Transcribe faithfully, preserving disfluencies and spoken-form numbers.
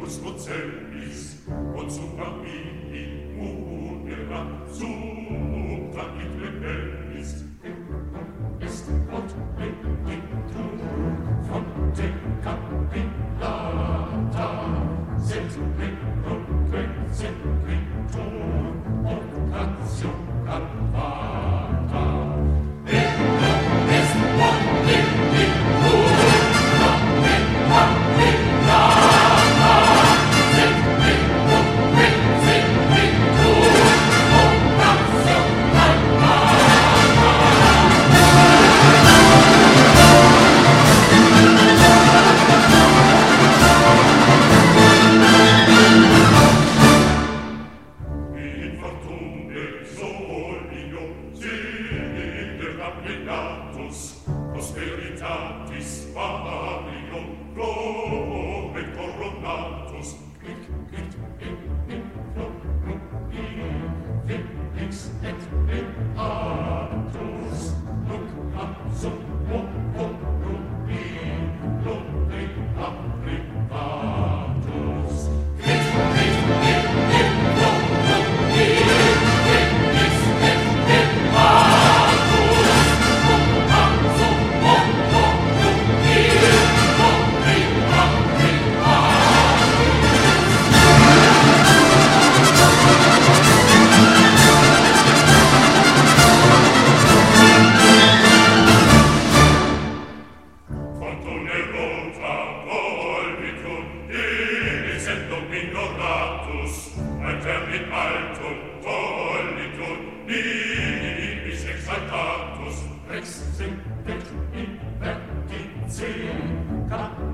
Vicus Mocellis, quod supra mihi munera, supra it rebellis. Est quod benedictum fonte capillata, sed recunque secretum occasio calvata. Ella est quod benedictum fonte capillata, sed recunque secretum occasio calvata. Prosperitatis varium globe coronatus, quid quid in in florum felix et beatus, nunc absum honorum globe privatus. Quid quid in in florum felix et beatus, nunc absum Rex simplet in vertice,